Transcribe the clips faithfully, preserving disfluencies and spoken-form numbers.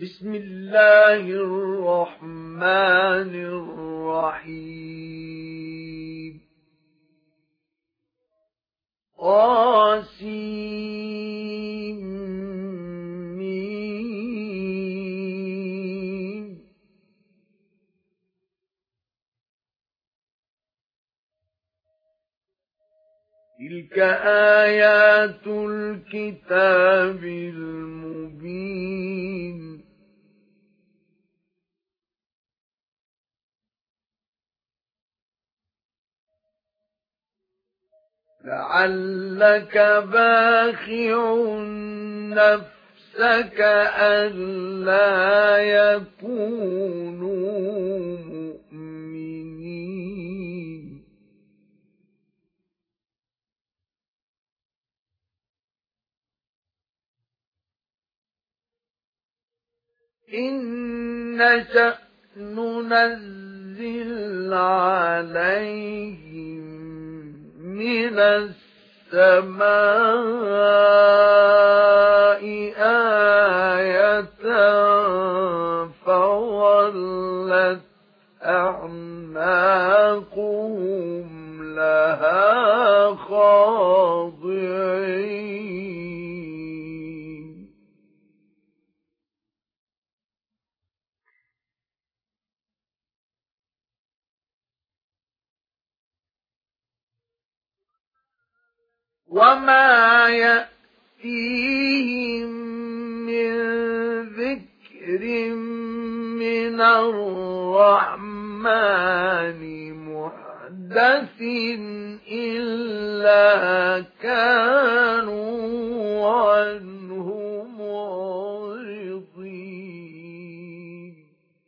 بسم الله الرحمن الرحيم قاسمين تلك آيات الكتاب المبين لعلك باخع نفسك ألا يكونوا مؤمنين إن نشأ ننزل عليهم من السماء آية فظلت أعناقهم لها خاضعين وما يأتيهم من ذكر من الرحمن محدث إلا كانوا عنه معرضين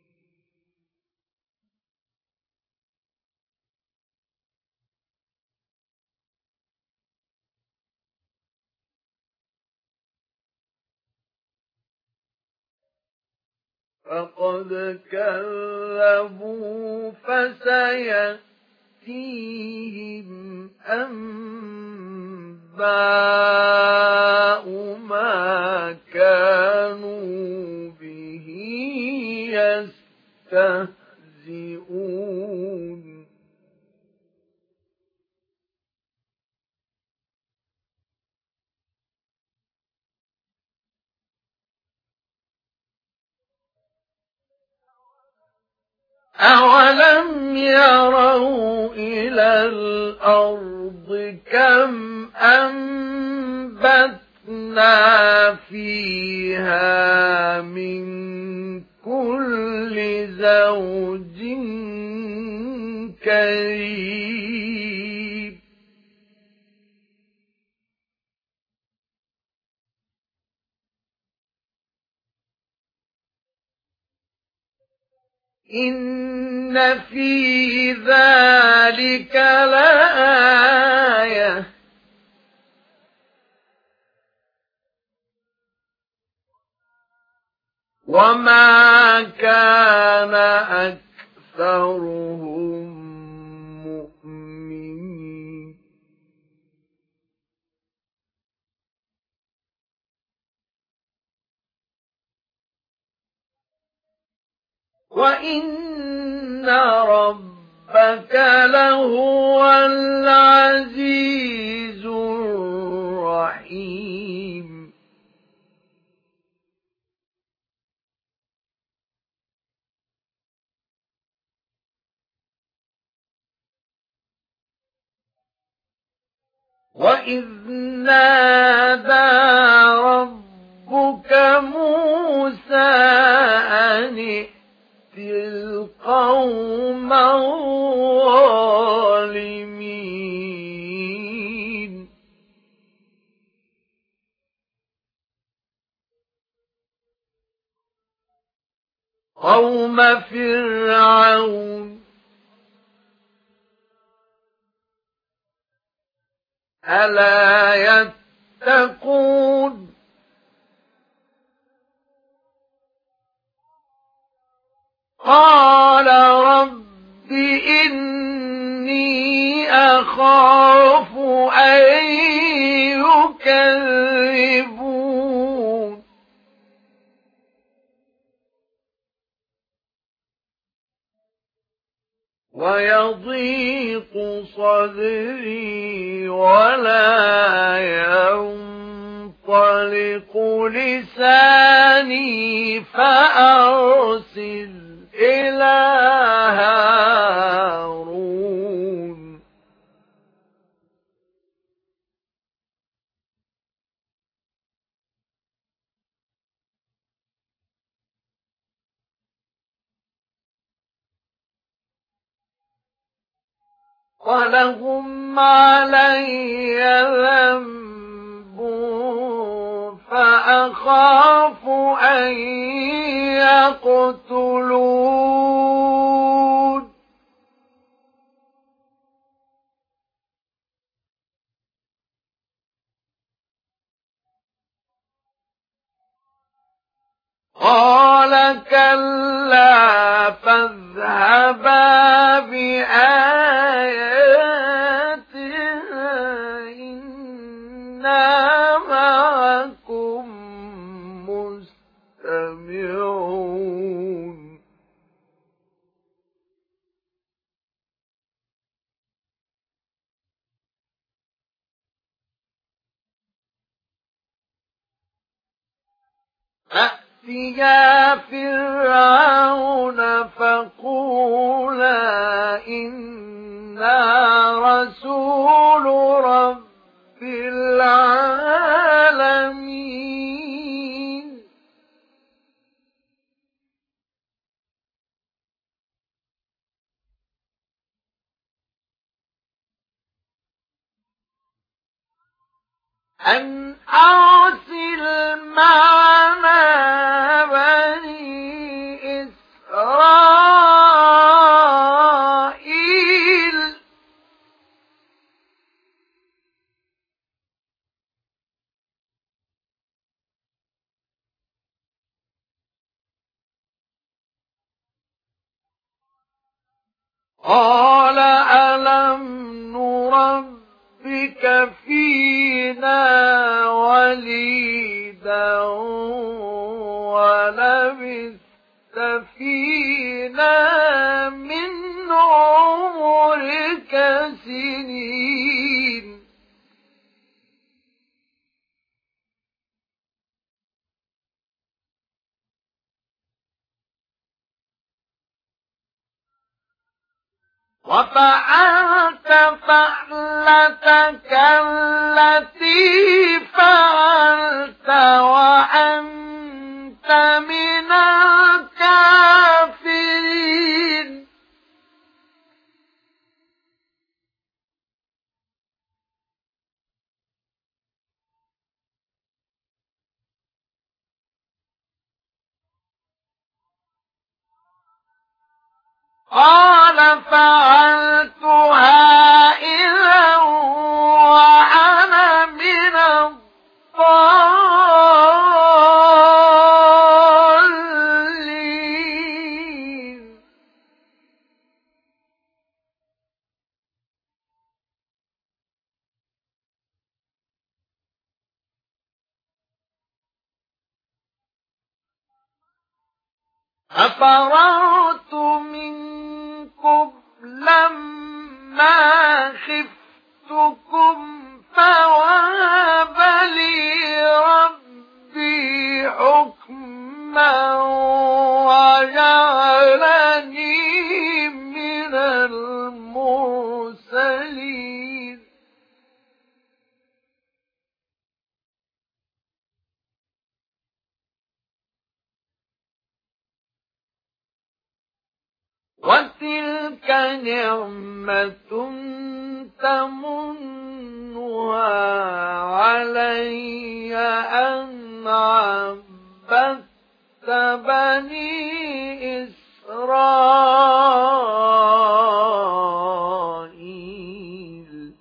فقد كذبوا فسيأتيهم أنباء ما كانوا به يستهزئون أولم يروا إلى الأرض كم أنبتنا فيها من كل زوج كريم إن في ذلك لآية وما كان أكثرهم مؤمنين وإن ربك لهو العزيز الرحيم وإذ نادى ربك موسى أن القوم الظالمين قوم فرعون ألا يتقون قال رب إني أخاف أن يكذبون ويضيق صدري ولا ينطلق لساني فأرسل إلى هارون. ولهم علي ذنب فأخاف أن يقتلون. قال كلا فاذهبا بآياتنا إنا معكم مستمعون. فأتيا فرعون فقولا إنا رسول رب العالمين. أن أرسل معنا بني إسرائيل. قال ألم نربك فينا وليدا ولبثت فينا من عمرك سنين. وفعلت فعلتك التي فعلت وأنت من الكافرين. قال فعلتها إذا وأنا من الضالين. أفررت منكم لما خفتكم فوهب لي ربي حكما وجعلني من المرسلين. وتلك نعمة تمنها علي أن عبدت بني إسرائيل.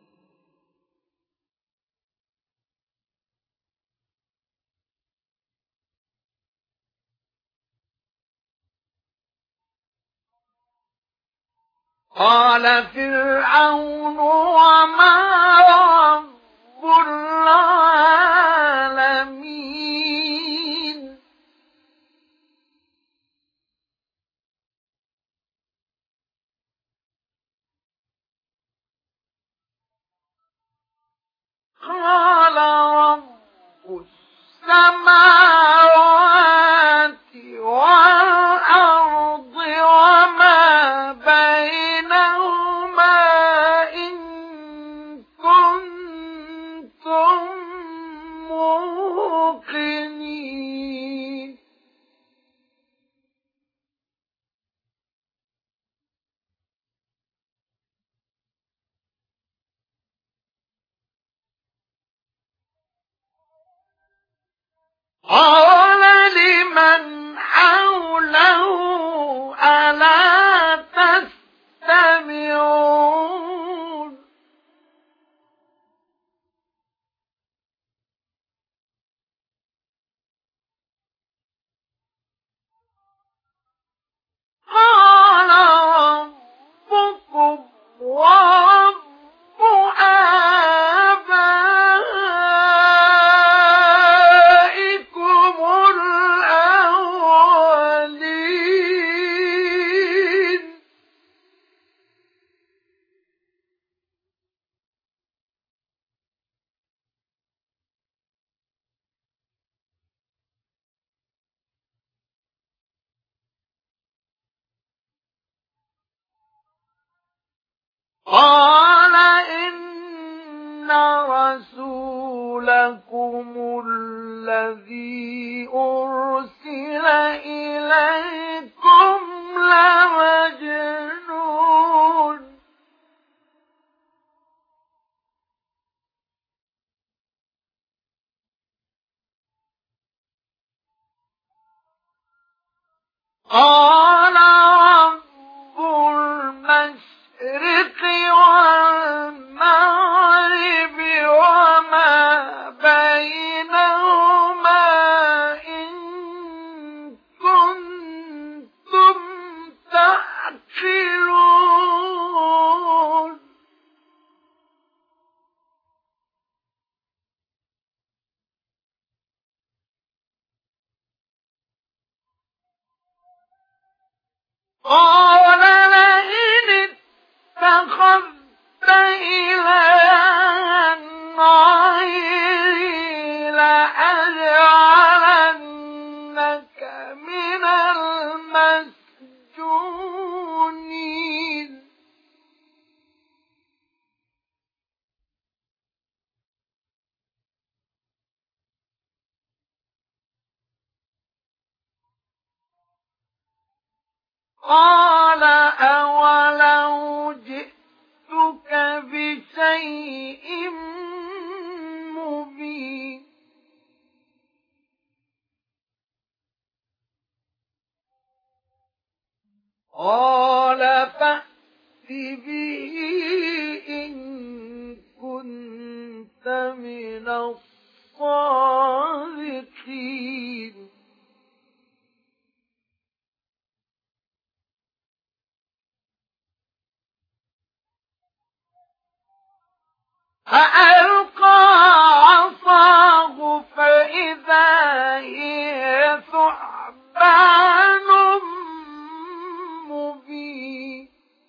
قال فرعون وما رب العالمين. قال رب السماوات والأرض وما بينهما إن كنتم موقنين. قال لمن حوله ألا تستمعون. قال ربكم ورب آبائكم الأولين. قال إن رسولكم الذي أرسل إليكم لمجنون. قال رب المشرق والمغرب وما بينهما إن كنتم تعقلون. قال لئن اتخذت إلها غيري لأجعلنك من المسجونين. قال أولو جئتك بشيء مبين. قال فأت به إن كنت من الصادقين. فألقى عصاه فإذا هي ثعبان مبين.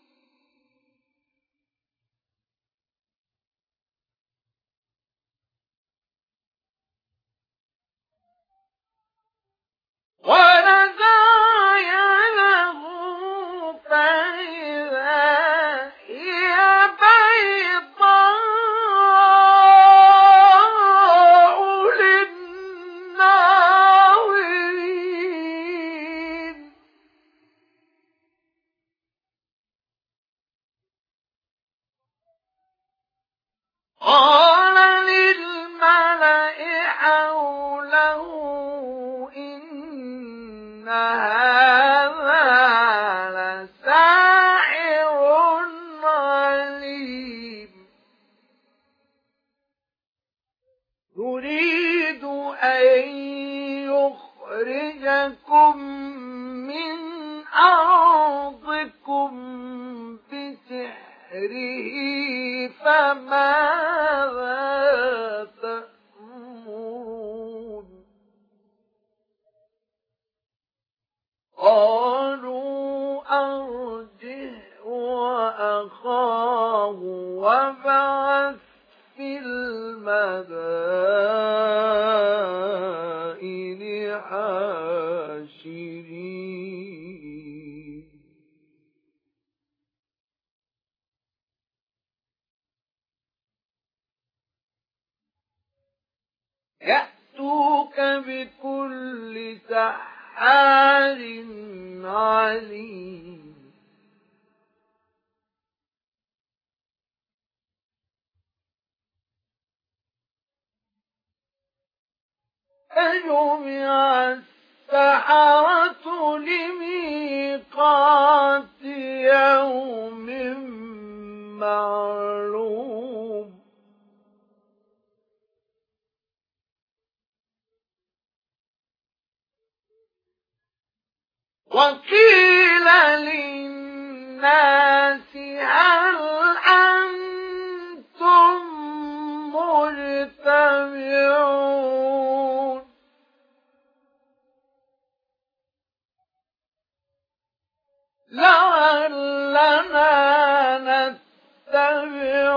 ونزع يده فإذا هي بيضاء للناظرين. قال للملأ حوله إن هذا لساحر عليم. يريد أن يخرجكم من أرضكم بسحره فماذا تأمرون. قالوا أرجه وأخاه وابعث في المدينة الحاشرين يأتوك بكل سحار عليم فجمع السحرة لميقات يوم معلوم وقيل للناس هل أنتم مجتمعون لعلنا نتبع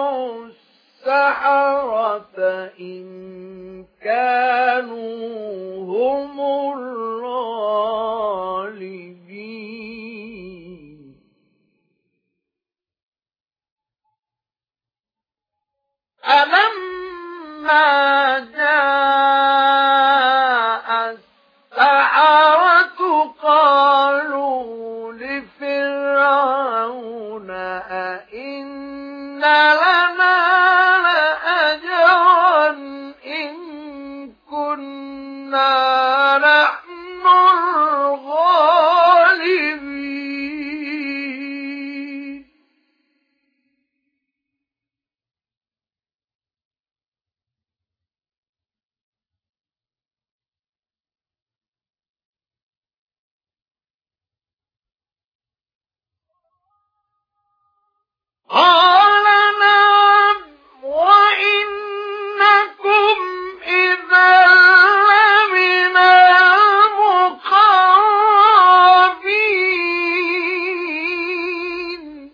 السحرة إن كانوا هم الغالبين ألما جاء السحرة قالوا لفرعون أئن لنا لأجرا إن كنا نحن الغالبين قال نعم وإنكم إذا لمن المقربين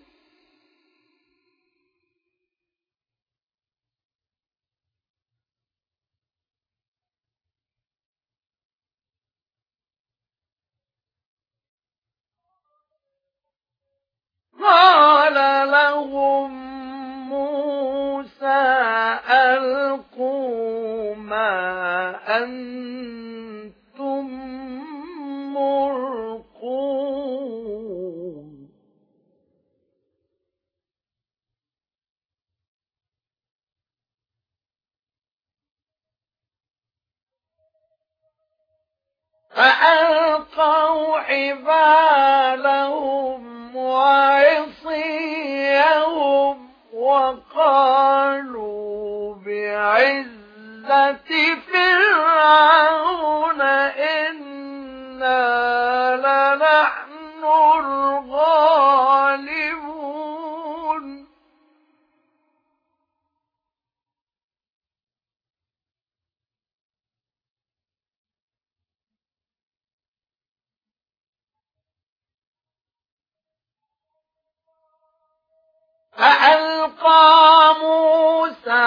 قال لهم موسى ألقوا ما أنتم ملقون فألقوا حبالهم وعصيهم وقالوا بعزة فرعون إنا لنحن الغالبون فألقى موسى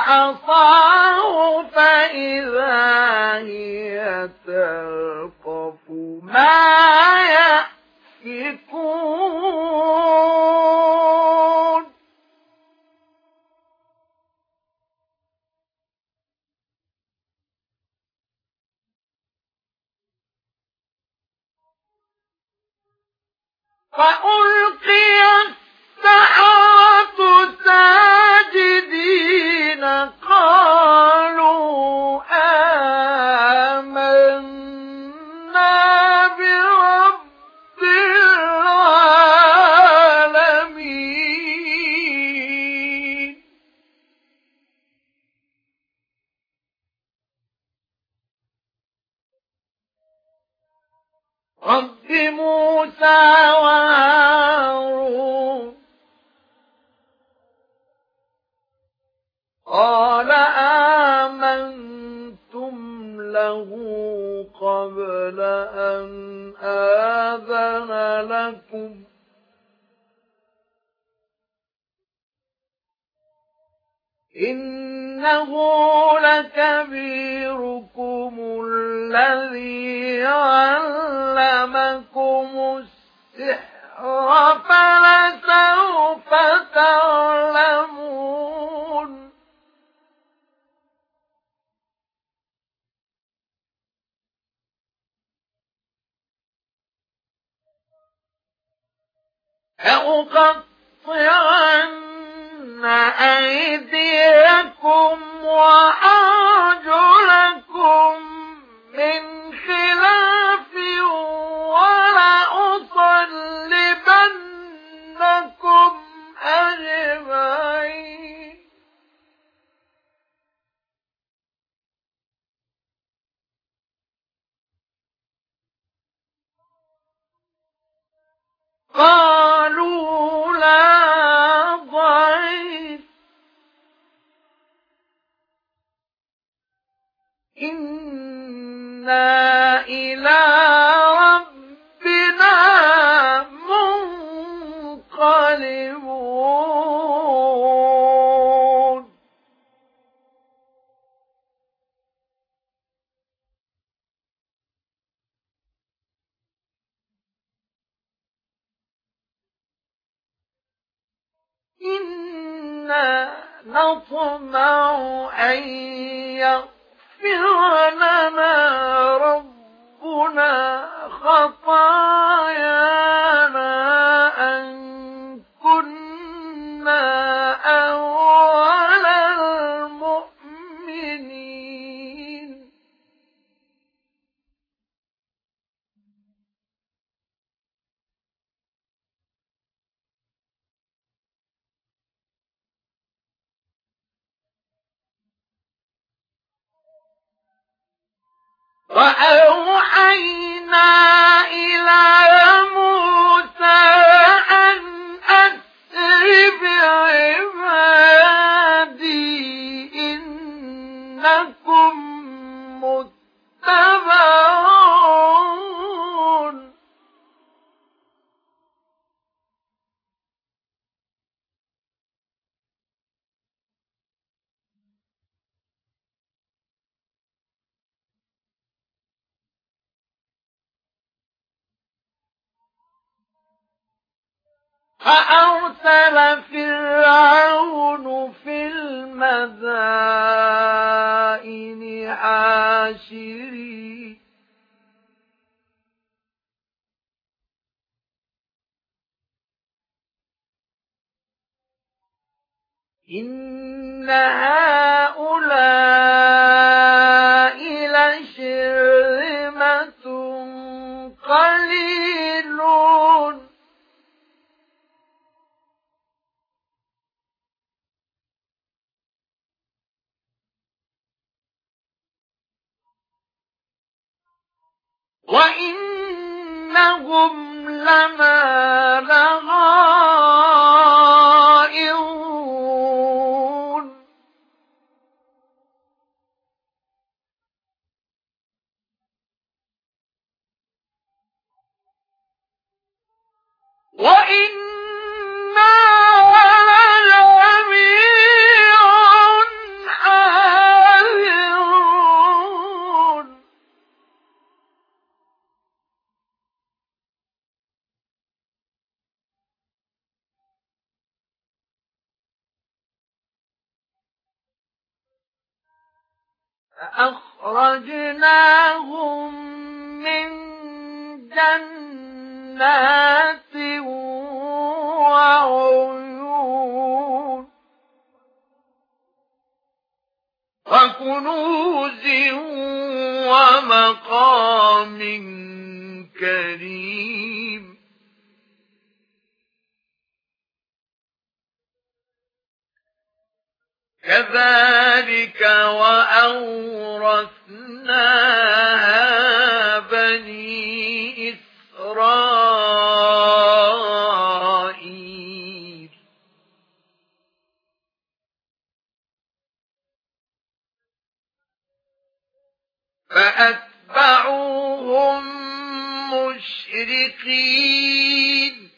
عصاه فإذا هي تلقف ما يأفكون فألقي السحرة ساجدين قالوا آمنا برب العالمين رب موسى وهارون قال آمنتم له قبل أن آذن لكم إنه لكبيركم الذي علمكم السحر فلسوف تعلمون لأقطعن أيديكم وأرجلكم من خلاف ولأصلبنكم أجمعين قالوا لا ضير إنا إلى ربنا منقلبون إنا نطمع أن يغفر لنا ربنا خطايانا أن كنا أول المؤمنين وأوحينا إلى موسى أن أسر بعبادي إنكم متبعون فأرسل فرعون في المدائن حاشرين إن هؤلاء لشرذمة قليلون وإنهم لنا لغائظون وإنا لجميع حاذرون فأخرجناهم من جنات وعيون وكنوز ومقام كريم كذلك وأورثناها بني إسرائيل فأتبعوهم مشرقين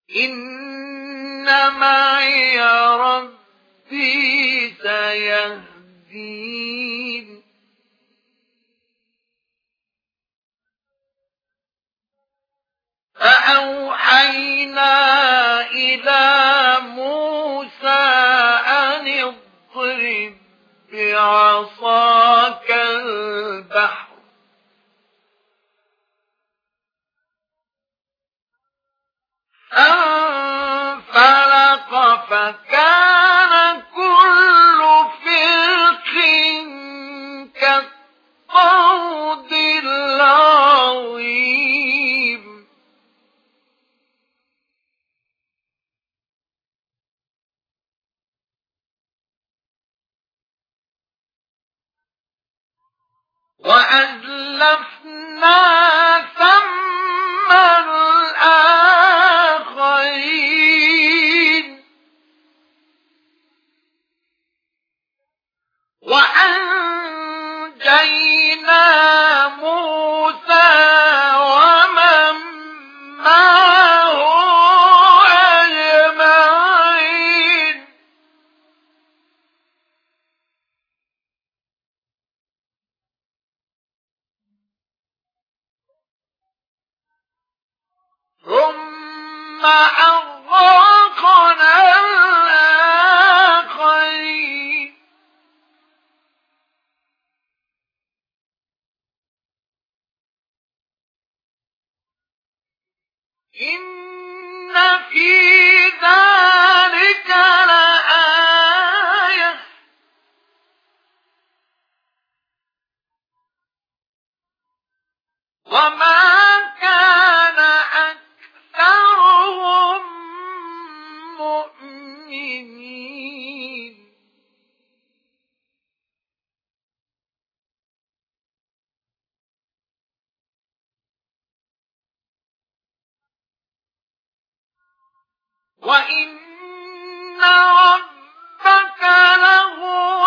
إن معي ربي سيهدين فأوحينا إلى موسى أن اضرب بعصاك البحر فانفلق فكان كل فرق كالطود العظيم وأزلفنا ثم الآخرين وأنجينا موسى ومن معه أجمعين ثم أغرقنا الآخرين إن في ذلك لآية وما كان أكثرهم مؤمنين وإن ربك لهو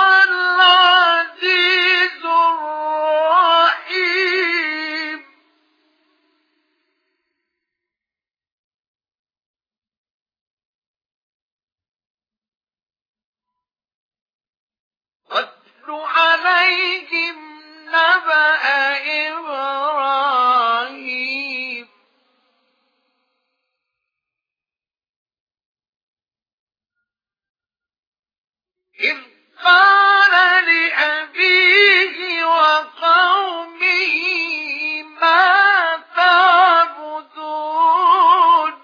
العزيز الرحيم واتل عليهم نبأ إبراهيم إذ قال لأبيه وقومه ما تعبدون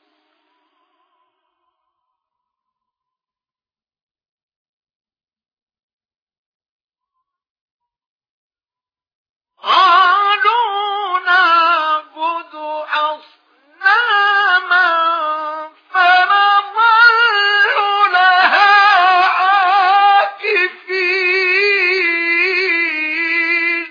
قالوا نعبد أصناما فنظل لها عاكفين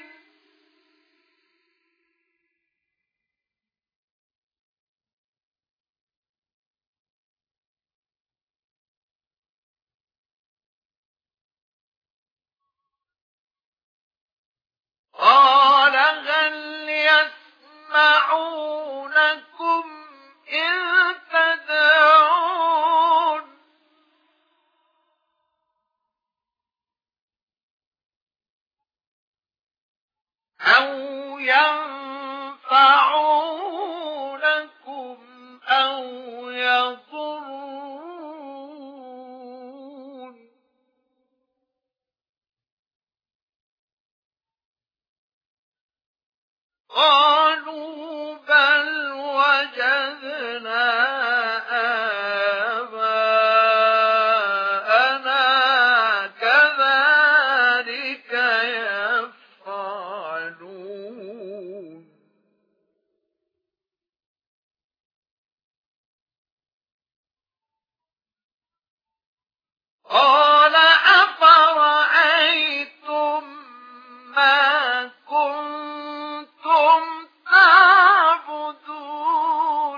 قال هل يسمعونكم إذ تدعون أو ينفعونكم أو يضرون قالوا بل وجدنا آباءنا كذلك يفعلون قال أفرأيتم ما كنتم تعبدون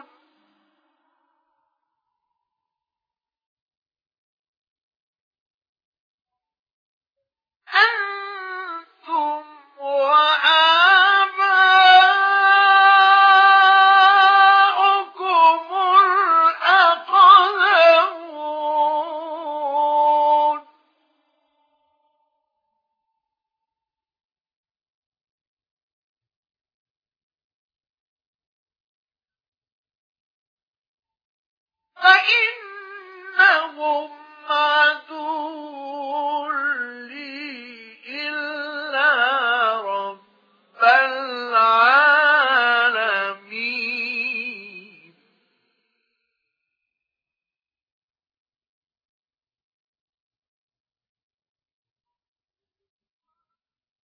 أنتم وآباؤكم الأقدمون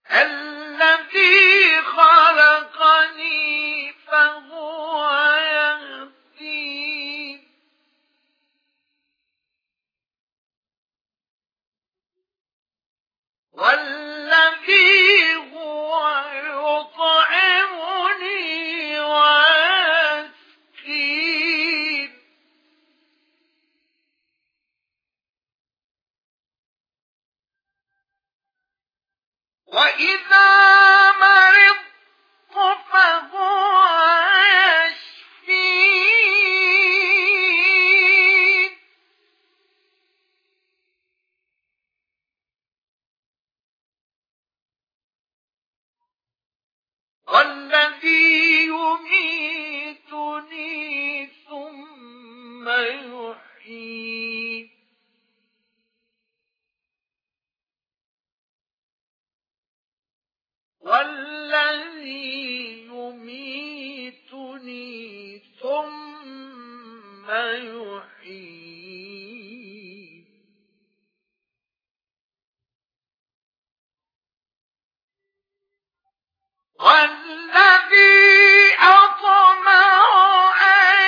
الذي خلقني فهو يهدين والذي هو يطعمني ويسقين وإذا مرضت فهو يشفين والذي يميتني ثم يحيين والذي يميتني ثم يحيين والذي أطمع أن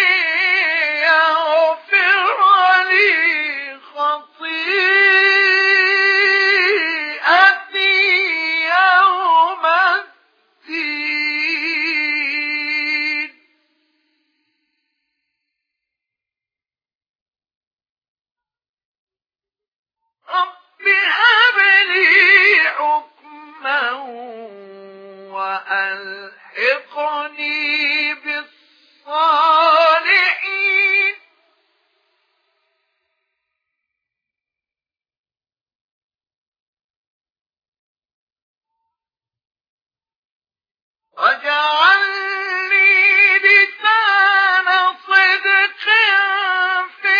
يغفر لي خطيئتي يوم الدين رب هب لي حكما وألحقني بالصالحين واجعلني لسان صدق في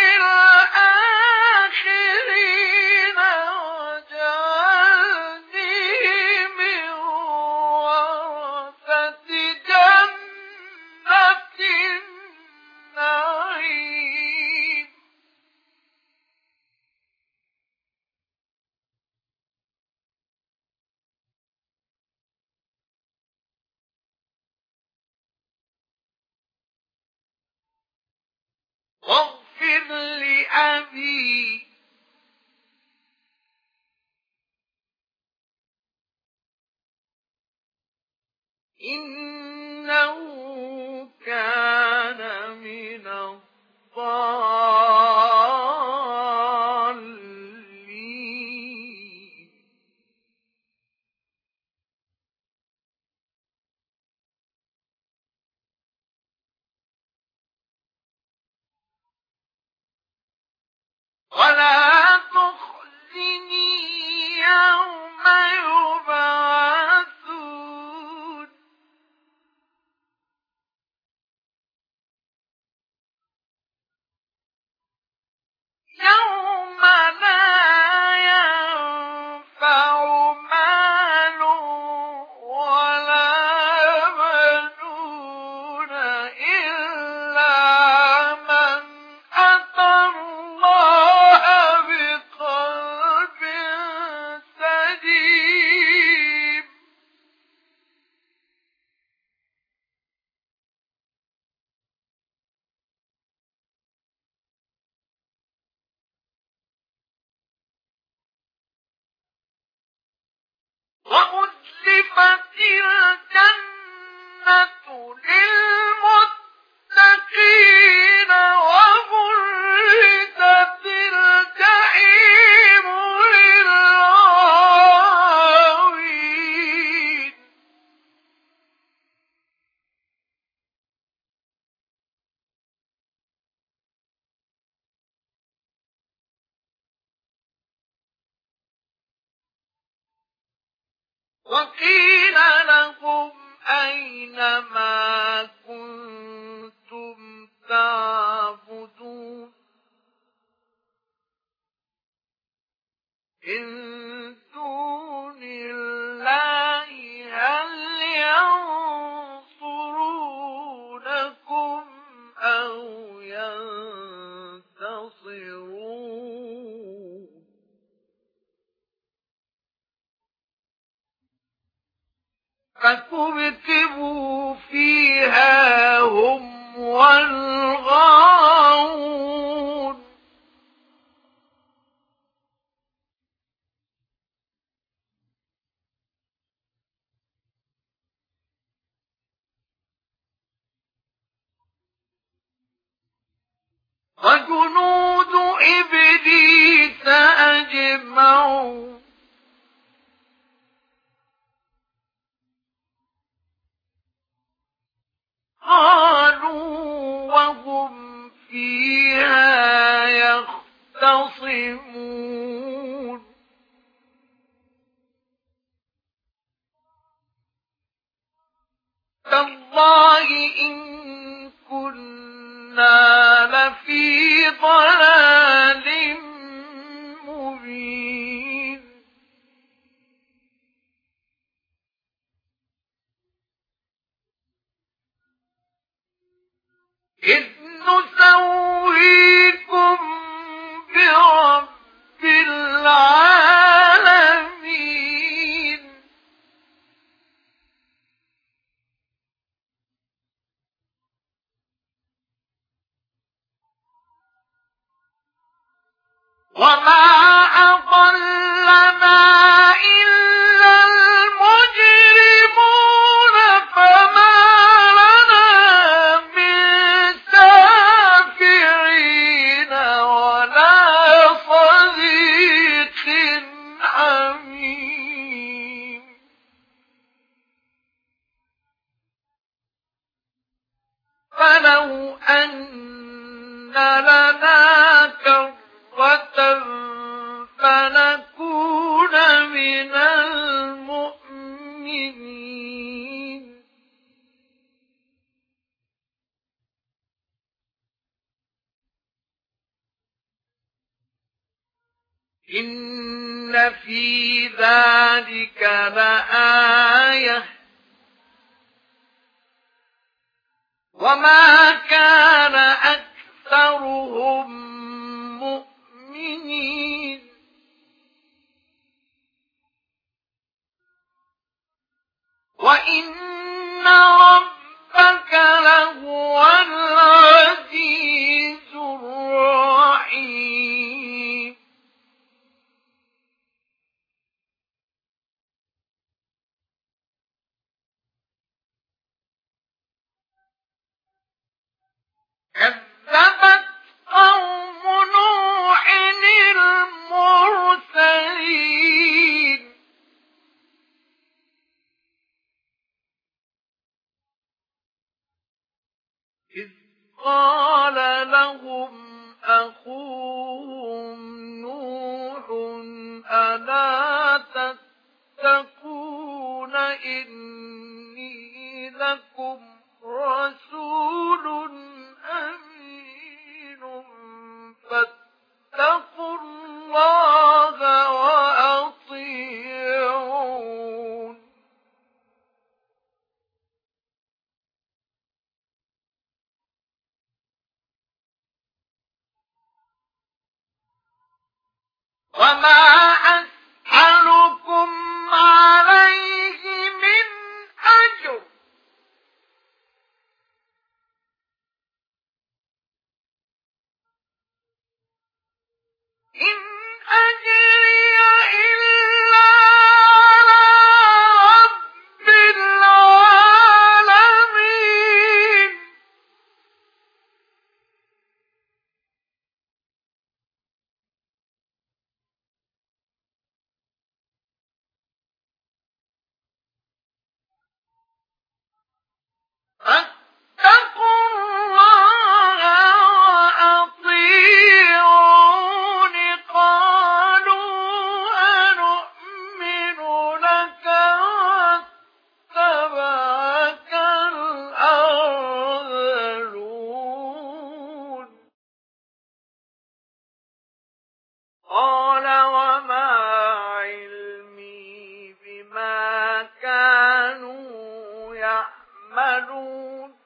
الآخرين واجعلني من ورثة جنة النعيم واغفر لأبي إنه كان من الضالين ولا تخزني يوم يبعثون يوم لا ينفع مال ولا بنون إلا من أتى الله بقلب سليم وأزلفت الجنة للمتقين وبرزت الجحيم للغاوين وقيل لهم أين ما كنتم تعبدون من دون الله هل ينصرونكم أو ينتصرون يجمعون قالوا وهم فيها يختصمون تالله إن كنا لفي ضلال مبين إذ نسويكم برب العالمين وما أضلنا إلا المجرمون فما لنا من شافعين ولا صديق حميم فلو أن لنا كرة فنكون من المؤمنين إن في ذلك لآية وما كان أكثرهم مؤمنين وإن ربك لهو العزيز الرحيم كذبت قوم نوح المرسلين إذ قال لهم أخوهم نوح ألا تتقون إني لكم رسول أمين فاتقوا الله وأطيعون وما أسألكم عليه من أجر إن أجري إلا على رب العالمين فاتقوا الله وأطيعون قالوا أنؤمن لك واتبعك الأرذلون قال وما علمي بما كانوا يعملون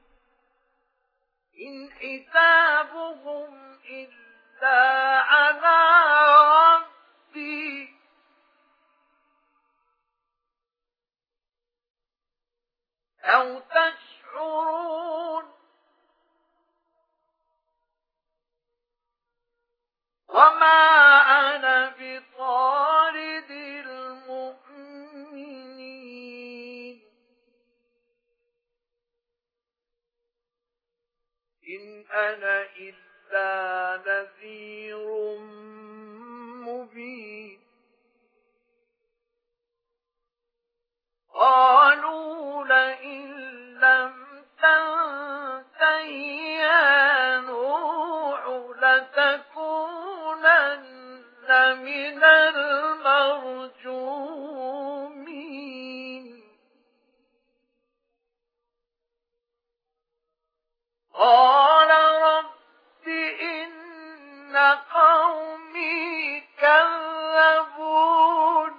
إن حسابهم إلا على ربي أو تشعرون وما أنا بطارد المؤمنين إن أنا إلا نذير مبين قالوا لئن لم تنته يا نوح لتكونن من المرجومين قال رب إن قومي كذبون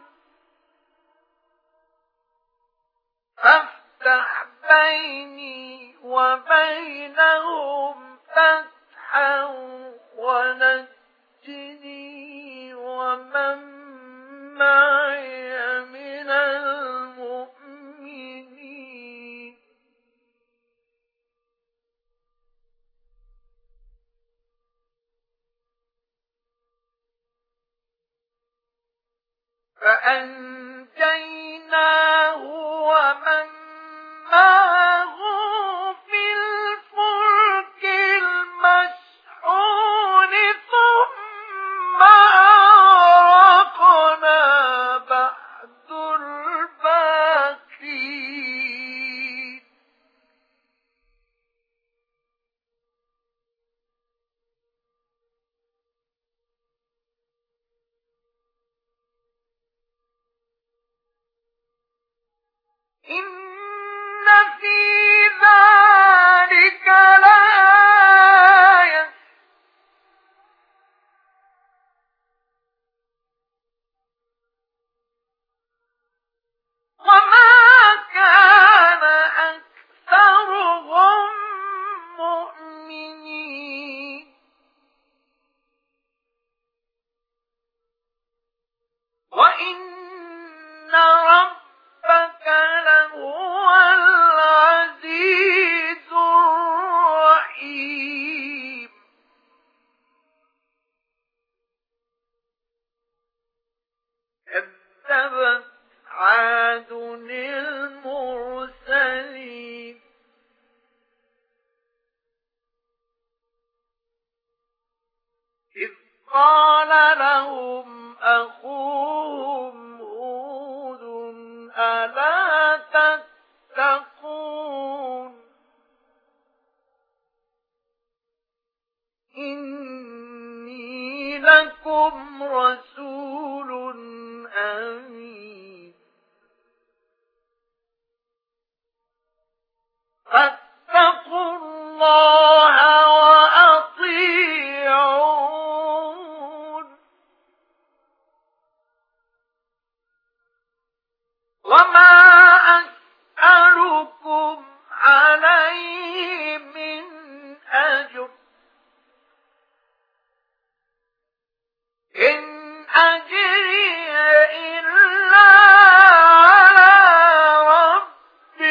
فافتح بيني وبينهم فتحا ونجني ومن معي من المؤمنين فأنجيناه ومن معه في الفلك المشحون ثم أغرقنا بعد الباقين إن في ذلك لآية وما كان أكثرهم مؤمنين وإن ربك لهو العزيز الرحيم كذبت عاد المرسلين إذ قال لهم أخوهم هود ألا تتقون إني لكم رسول أمين فاتقوا الله وأطيعون وما أسألكم عليه من أجر إن أجري إلا على رب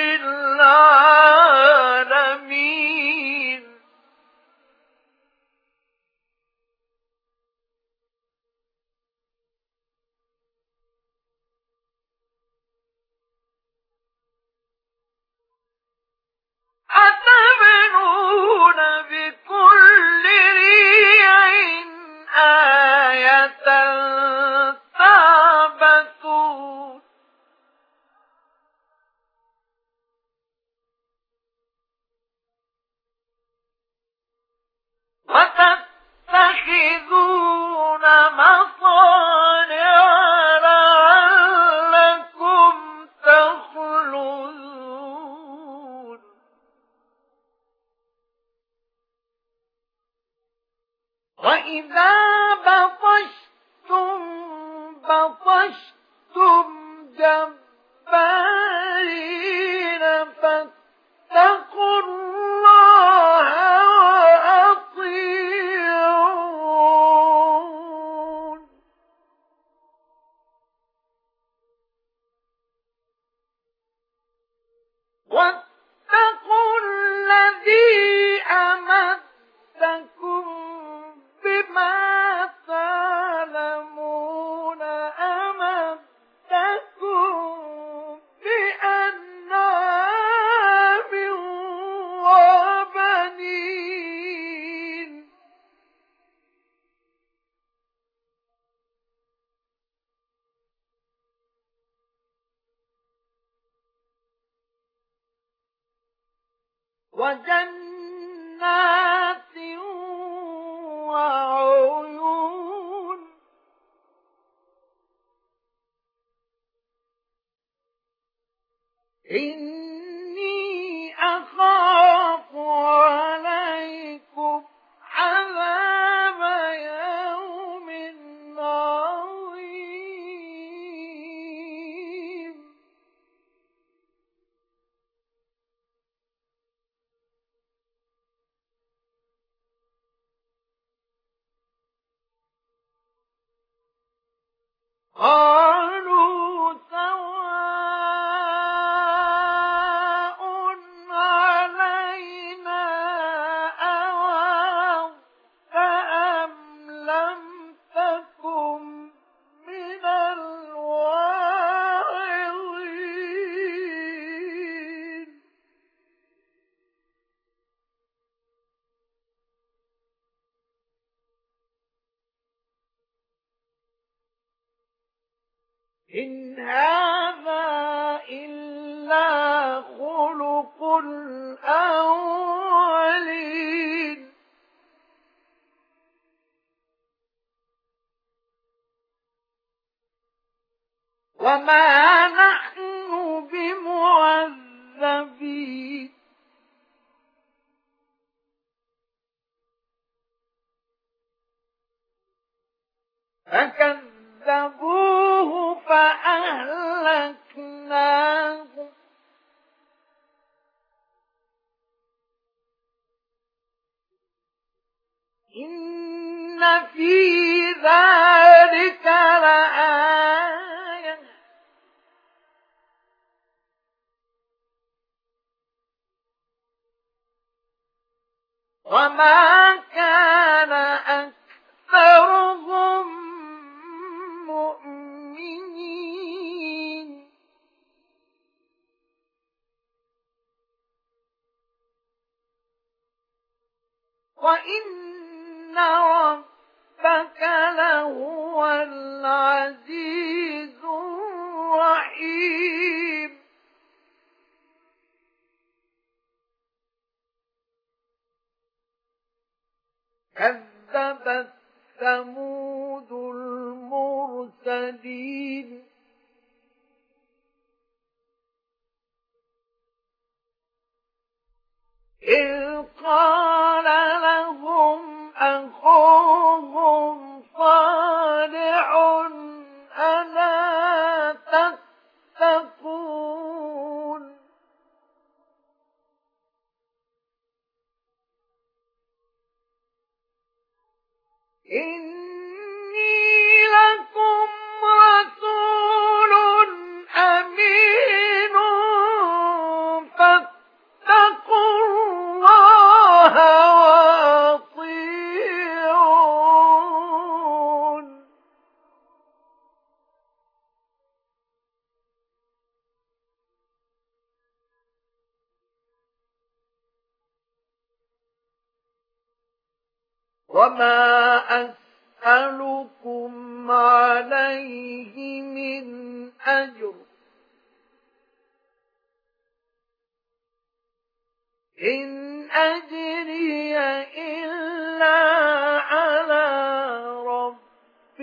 العالمين أتبنون بكل ريع آية تعبثون وتتخذون مصانع لعلكم تخلدون وإذا بطشتم بطشتم جبارين فاتقوا الله وأطيعون واتقوا الذي أمدكم بما تعلمون أمدكم بأنعام وجنات وعيون إني أخاف عليكم عذاب يوم عظيم قالوا سواء علينا أوعظت أم لم تكن من الواعظين إن هذا إلا خلق الأولين وما نحن بمعذبين فكذبوه فأهلكناه إن في ذلك لآية وما كان أكثرهم مؤمنين وإن ربك لهو العزيز الرحيم كذبت ثمود المرسلين إذ قال لهم أخوهم صالح ألا تتقون إني لكم رسول أمين فاتقوا الله وأطيعون وما أسألكم عليه من أجر إن أجري إلا على رب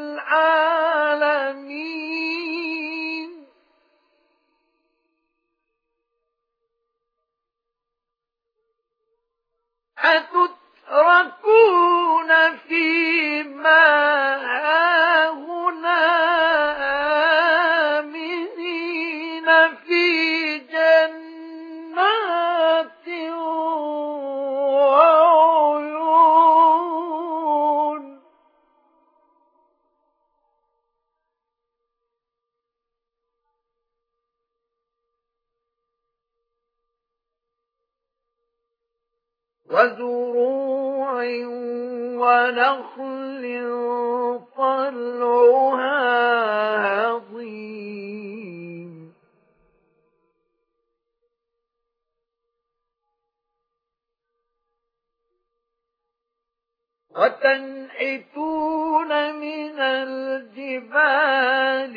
العالمين أتتركون فيما هاهنا آمنين في جنات وعيون وزروع ونخل طلعها هضيم وتنحتون من الجبال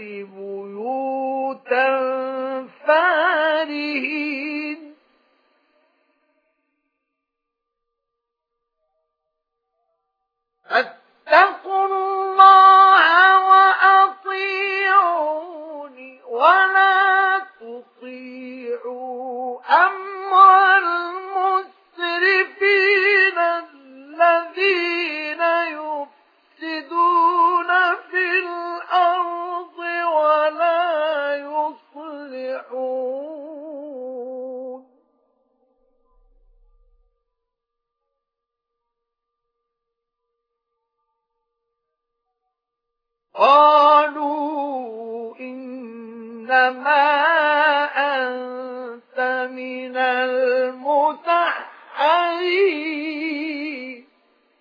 بيوتا فارهين فاتقوا الله وأطيعوني ولا تطيعوا أمر المسرفين الذين يفسدون في الأرض ولا يصلحون. قالوا إنما أنت من المسحرين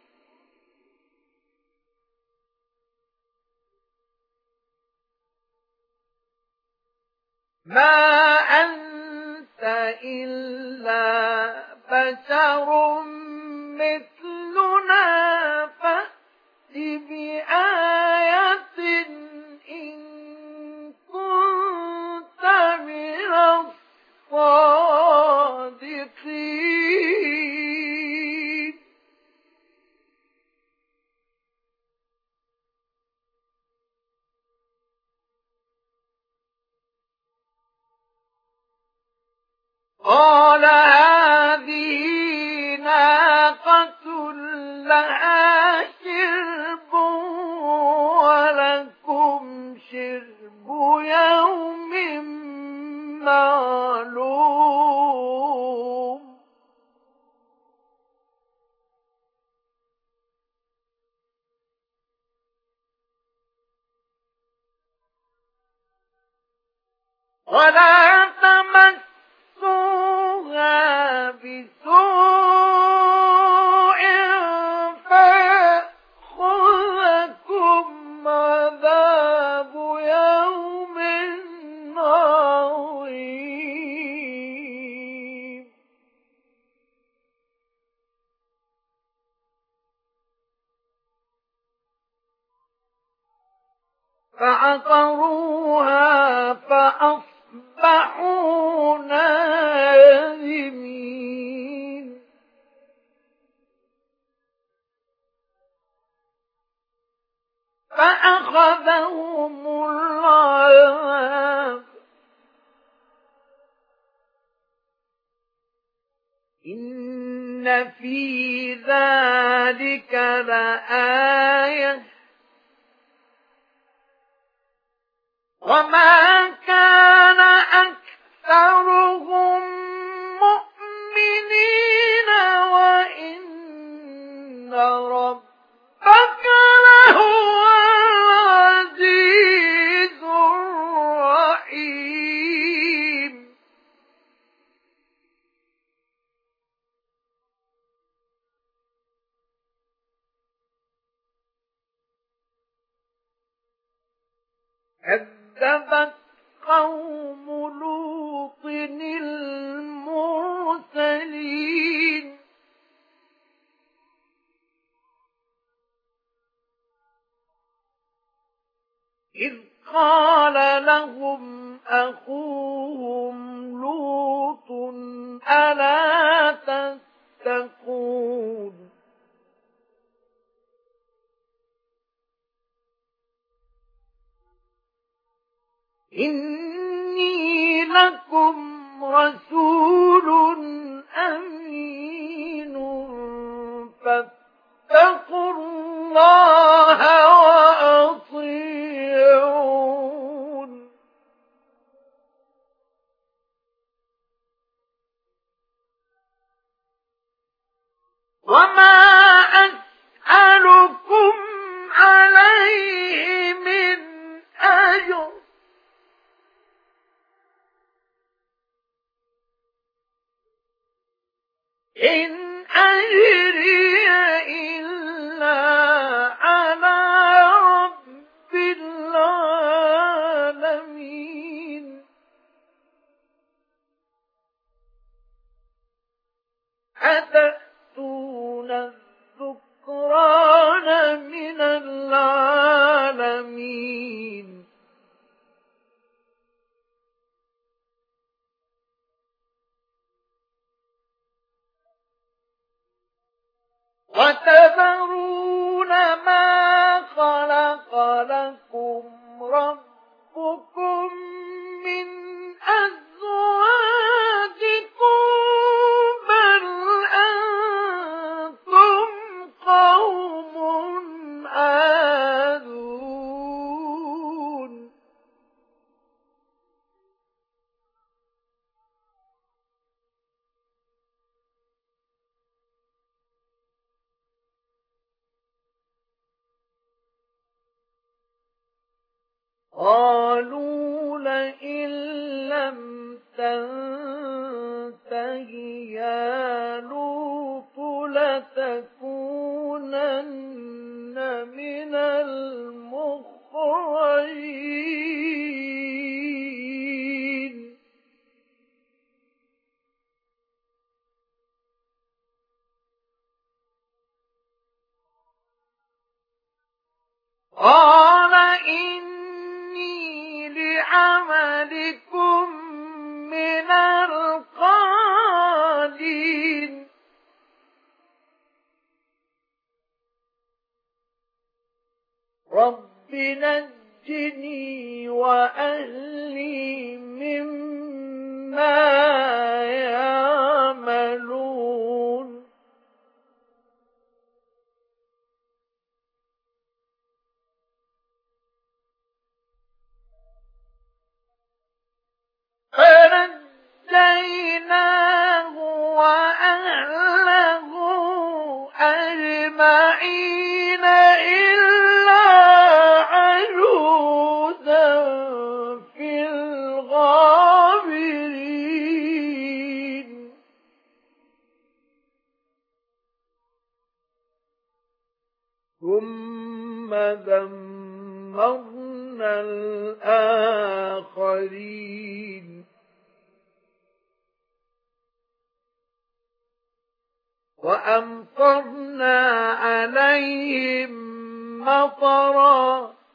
ما أنت إلا بشر مثلنا فأت بآية إن كنت من الصادقين. قال هذه ناقة لها شرب ولكم شرب يوم معلوم. ولا تمسوها بسوء فيأخذكم عذاب يوم عظيم. فعقروها فأصبحوا نادمين. فأخذهم العذاب إن في ذلك لآية وما كان أكثرهم مؤمنين وإن ربك لهو العزيز الرحيم. كذبت قوم لوط المرسلين إذ قال لهم أخوهم لوط ألا تتقون إني لكم رسول أمين فاتقوا الله وأطيعون. وما أسألكم عليه من أجر إن أجري إلا على رب العالمين. أتأتون الذكران من العالمين وتذرون قالوا لئن لم تنته يا لوط لتكونن من المخرجين قال إني لعملكم من القالين رب نجني وأهلي مما يعملون فنجيناه وأهله أجمعين إلا عجوزا في الغابرين ثم دمرنا الآخرين وأمطرنا عليهم مطرا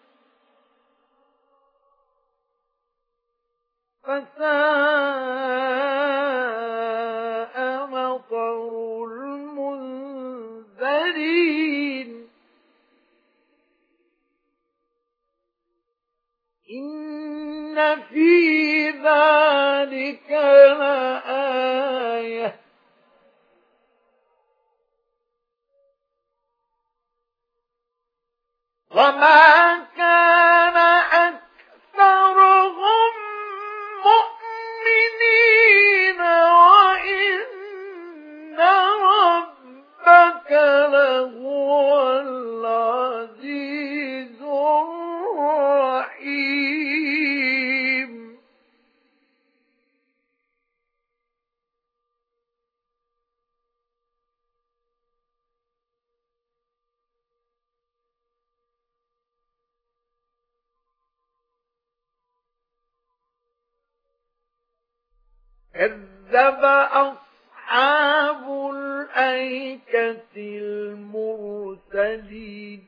فساء مطر المنذرين إن في ذلك لآية وما كان أكثرهم مؤمنين وإن ربك لهو العزيز الرحيم كذب أصحاب الأيكة المرسلين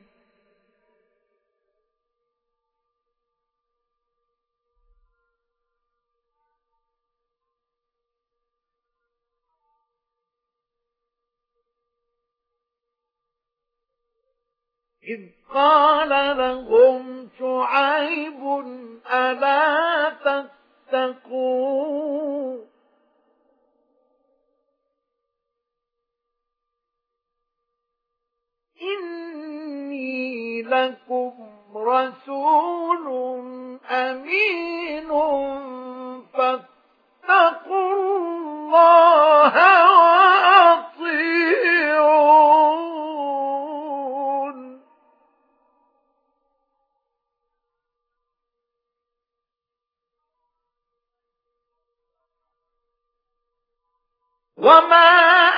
إذ قال لهم شعيب ألا تتقون إني لكم رسول أمين فاتقوا الله وأطيعون وما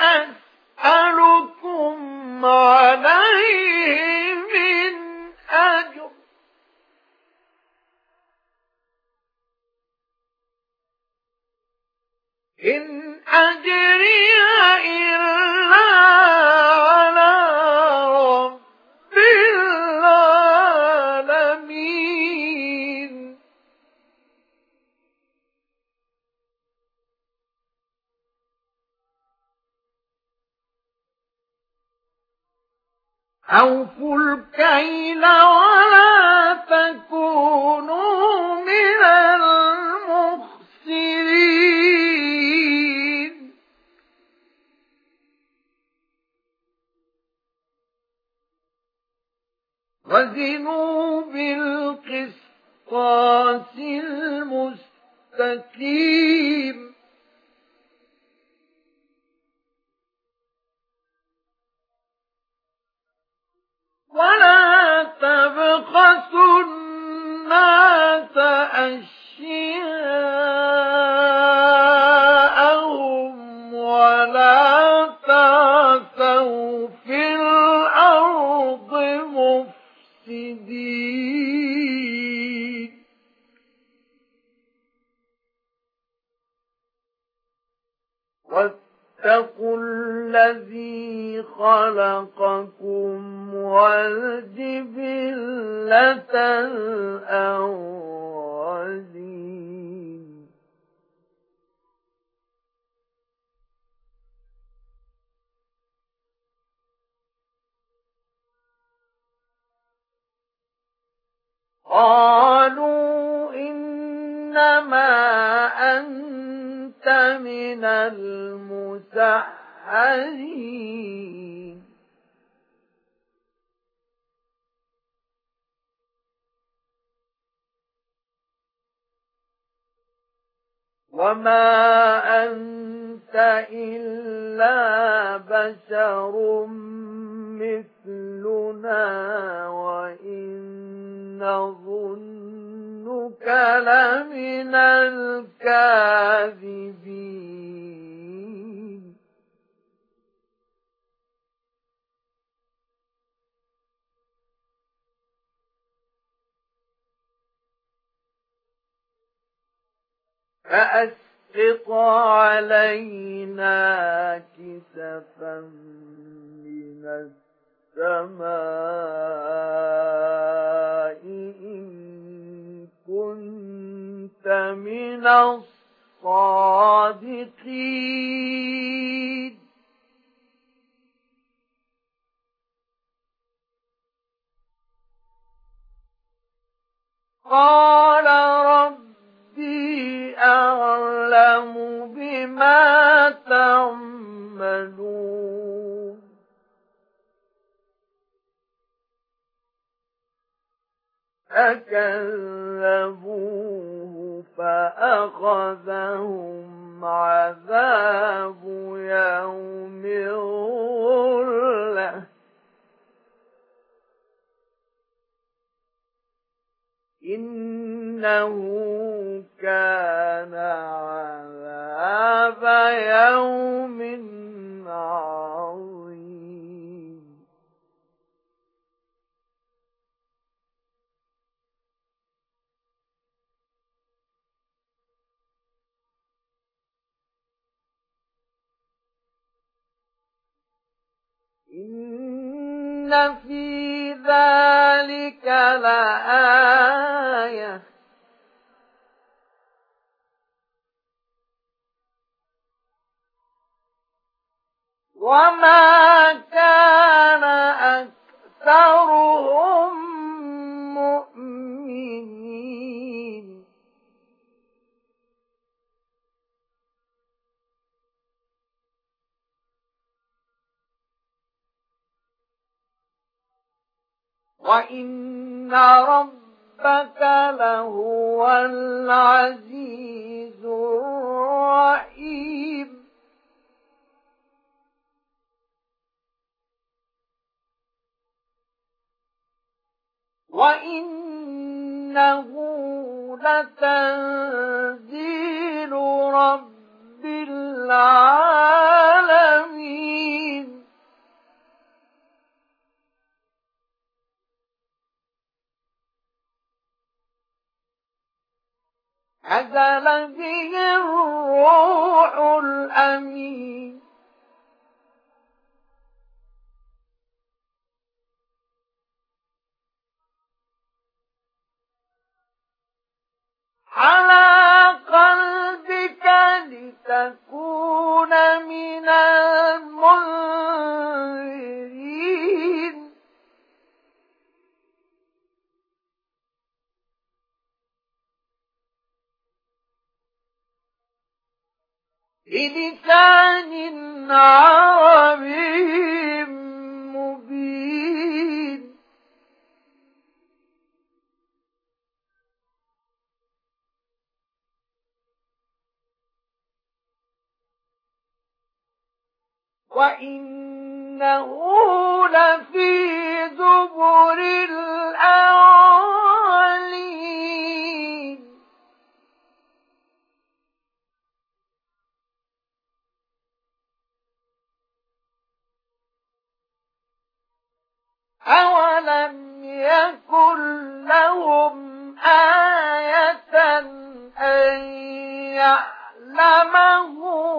أسألكم عليه من أجر إن أجري إلا على رب العالمين أوفوا الكيل ولا تكونوا من المخسرين وزنوا بالقسطاس المستقيم ولا تبخسوا الناس أشياءهم ولا تعثوا في الأرض مفسدين واتقوا الذي خلقكم والجبلة الأولين قالوا إنما أنت من المسحرين وما أنت إلا بشر مثلنا وإن نظنك لمن الكاذبين فأسقط علينا كسفا من السماء إن كنت من الصادقين قال ربي أعلم بما تعملون فكذبوه فأخذهم عذاب يوم الظلة إنه كان عذاب يوم عظيم إن في ذلك لآية وما كان أكثرهم مؤمنين وإن ربك لهو العزيز الرحيم وإنه لتنزيل رب العالمين نزل به الروح الأمين على قلبك لتكون من المنذرين بلسان عربي مبين وإنه لفي زبر الأولين أَلَمْ يَكُنْ لَهُمْ آيَةً أَن يَعْلَمَهُ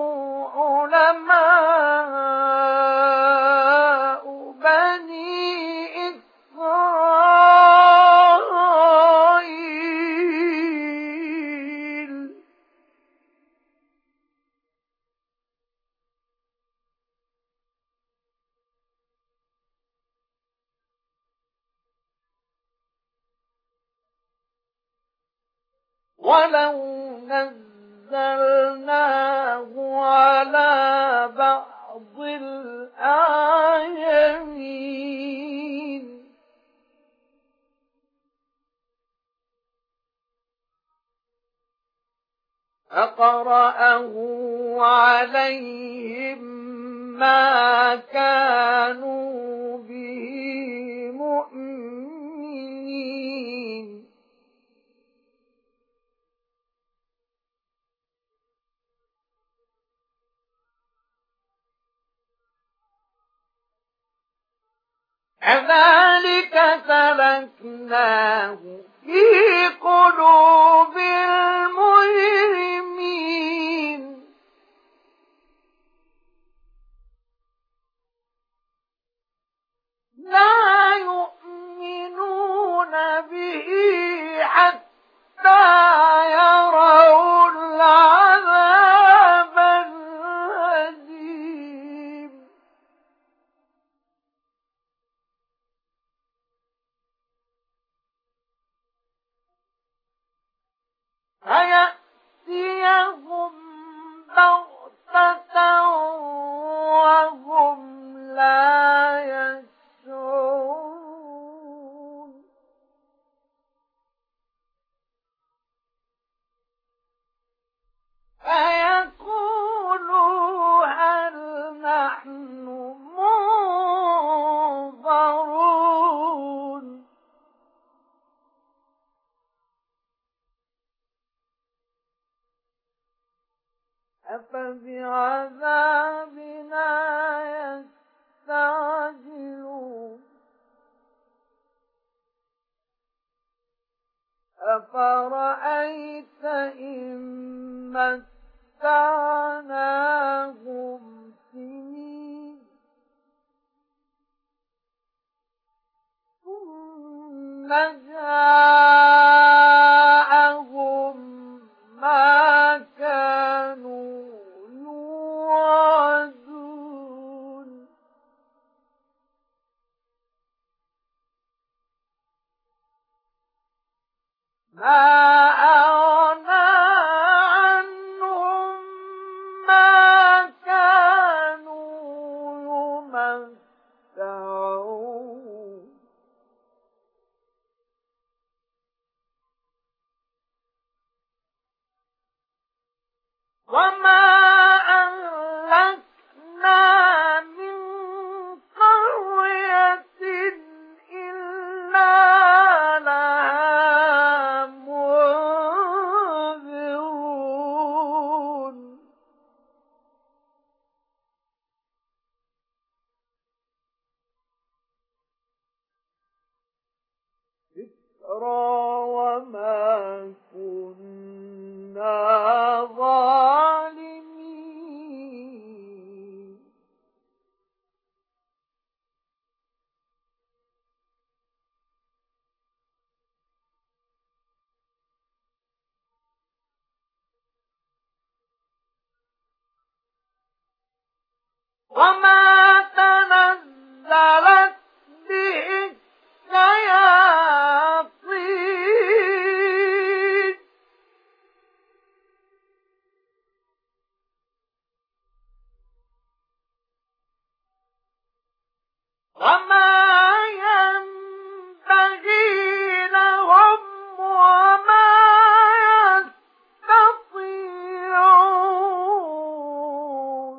عُلَمَاءُ بَنِي إِسْرَائِيلَ وَلَوْ نَزَّلْنَاهُ عَلَى بَعْضِ الْأَعْجَمِينَ فَقَرَأَهُ عَلَيْهِم مَّا كَانُوا بِهِ مُؤْمِنِينَ كَذَلِكَ سَلَكْنَاهُ فِي قُلُوبِ الْمُجْرِمِينَ لَا يُؤْمِنُونَ بِهِ حَتَّى يَرَوْا الْعَذَابَ الْأَلِيمَ فَيَأْتِيَهُم بَغْتَةً وَهُمْ لَا يَشْعُرُونَ فَيَقُولُوا هَلْ نَحْنُ مُنظَرُونَ أَفَبِعَذَابِنَا يَسْتَعْجِلُونَ أَفَرَأَيْتَ إِن مَّتَّعْنَاهُمْ سِنِينَ ثُمَّ جَاءَهُم مَّا كَانُوا يُوعَدُونَ مَا أَغْنَىٰ عَنْهُم مَّا كَانُوا يُمَتَّعُونَ وَمَا أَهْلَكْنَا مِن قَرْيَةٍ إِلَّا لَهَا مُنذِرُونَ ذِكْرَىٰ وَمَا كُنَّا ظَالِمِينَ وَمَا تَنَزَّلَتْ بِهِ الشَّيَاطِينُ وَمَا يَنبَغِي لَهُمْ وَمَا يَسْتَطِيعُونَ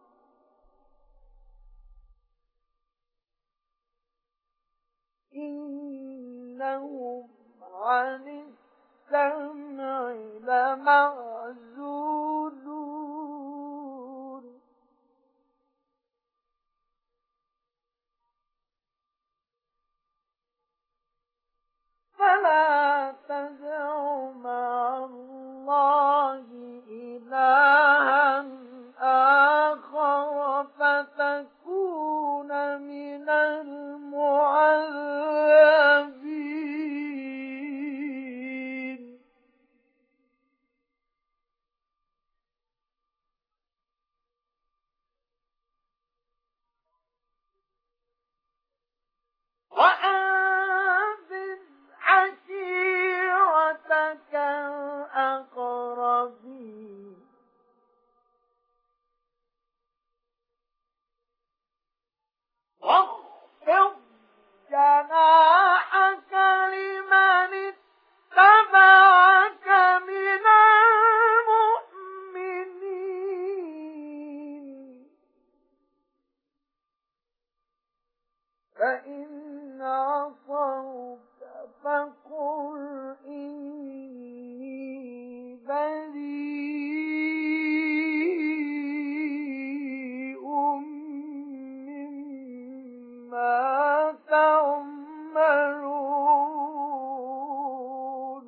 إِنَّهُمْ عَنِ السَّمْعِ لَمَعْزُولُونَ ولا تدع مع الله إلها آخر فتكون من المعذبين. وأنذر عشيرتك الأقربين. واخفض جناحك لمن اتبعك من المؤمنين. فإن عصوك فقل إني بريء مما تعملون.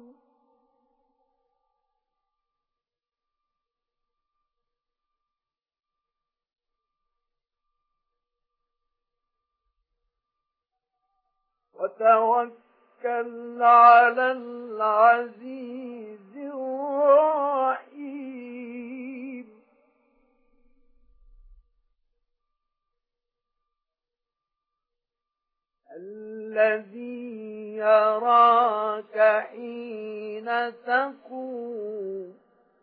وتوكل على العزيز الرحيم الذي يراك حين تقوم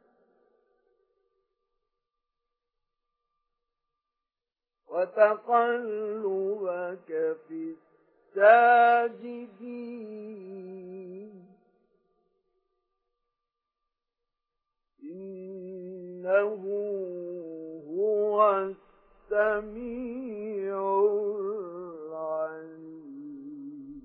وتقلبك في الساجدين إنه هو السميع العليم.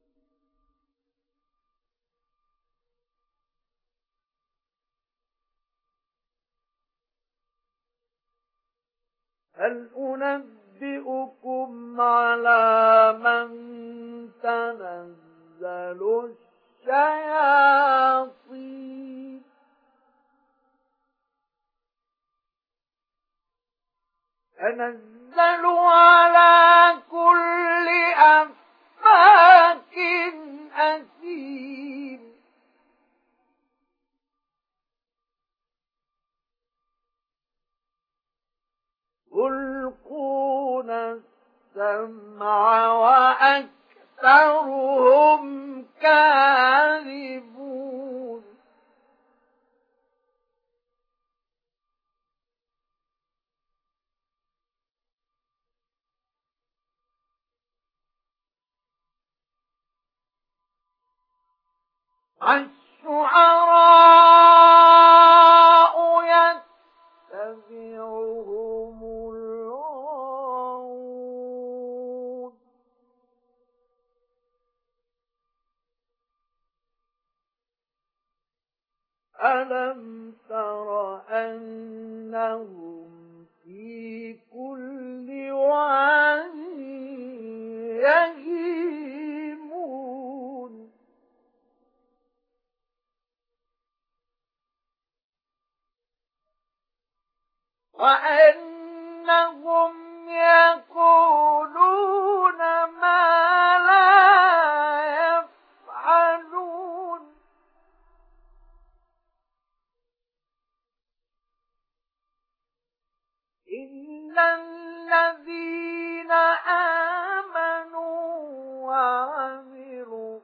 هل أنبئكم على من تنزل الشياطين تنزل على كل أفاك أثيم يلقون السمع وأكثرهم كاذبون. الشعراء يتبعهم الغاوون ألم تر أنهم في كل واد يهيمون وأنهم يقولون ما لا يفعلون إن الذين آمنوا وعملوا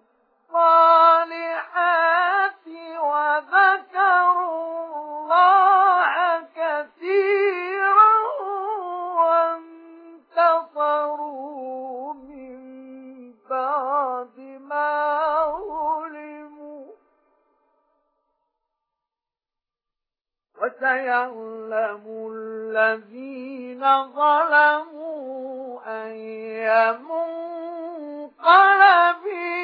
الصالحات وذكروا الله كثيرا وانتصروا من بعد ما ظلموا وسيعلم الذين ظلموا أي منقلب